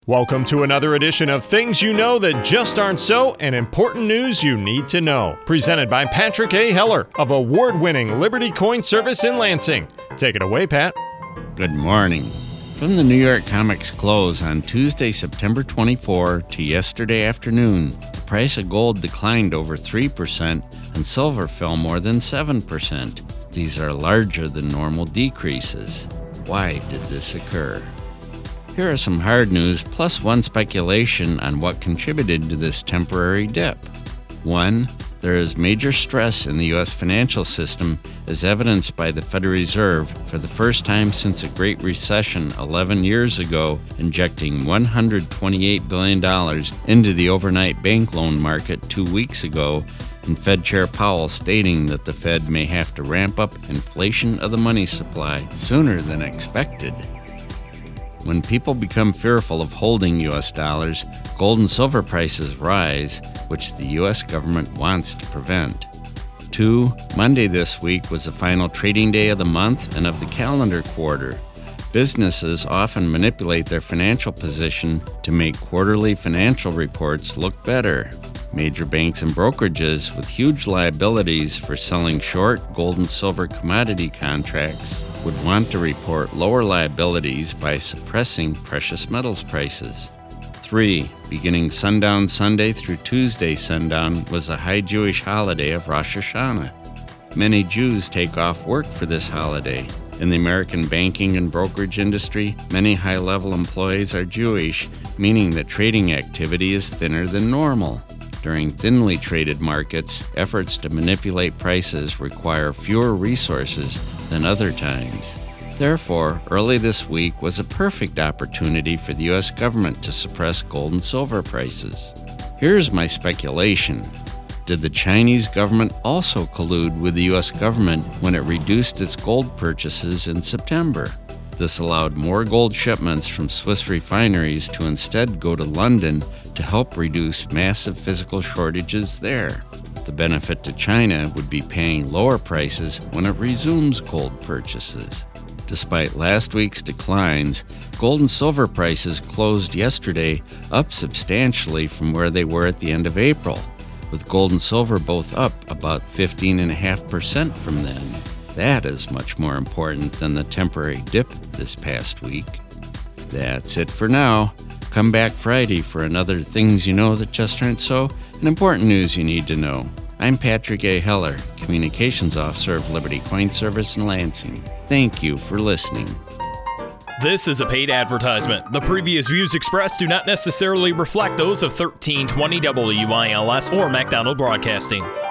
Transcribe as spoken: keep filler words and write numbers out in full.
Welcome to another edition of Things You Know That Just Aren't So and Important News You Need to Know. Presented by Patrick A. Heller of award-winning Liberty Coin Service in Lansing. Take it away, Pat. Good morning. From the New York Comics close on Tuesday, September twenty-fourth to yesterday afternoon, the price of gold declined over three percent and silver fell more than seven percent. These are larger than normal decreases. Why did this occur? Here are some hard news plus one speculation on what contributed to this temporary dip. One, there is major stress in the U S financial system as evidenced by the Federal Reserve for the first time since a Great Recession eleven years ago, injecting one hundred twenty-eight billion dollars into the overnight bank loan market two weeks ago, and Fed Chair Powell stating that the Fed may have to ramp up inflation of the money supply sooner than expected. When people become fearful of holding U S dollars, gold and silver prices rise, which the U S government wants to prevent. Two, Monday this week was the final trading day of the month and of the calendar quarter. Businesses often manipulate their financial position to make quarterly financial reports look better. Major banks and brokerages with huge liabilities for selling short gold and silver commodity contracts would want to report lower liabilities by suppressing precious metals prices. Three, beginning sundown Sunday through Tuesday sundown was a high Jewish holiday of Rosh Hashanah. Many Jews take off work for this holiday. In the American banking and brokerage industry, many high-level employees are Jewish, meaning that trading activity is thinner than normal. During thinly traded markets, efforts to manipulate prices require fewer resources than other times. Therefore, early this week was a perfect opportunity for the U S government to suppress gold and silver prices. Here's my speculation. Did the Chinese government also collude with the U S government when it reduced its gold purchases in September? This allowed more gold shipments from Swiss refineries to instead go to London to help reduce massive physical shortages there. The benefit to China would be paying lower prices when it resumes gold purchases. Despite last week's declines, gold and silver prices closed yesterday up substantially from where they were at the end of April, with gold and silver both up about fifteen point five percent from then. That is much more important than the temporary dip this past week. That's it for now. Come back Friday for another Things You Know That Just Aren't So and Important News You Need to Know. I'm Patrick A. Heller, Communications Officer of Liberty Coin Service in Lansing. Thank you for listening. This is a paid advertisement. The previous views expressed do not necessarily reflect those of thirteen twenty W I L S or McDonald Broadcasting.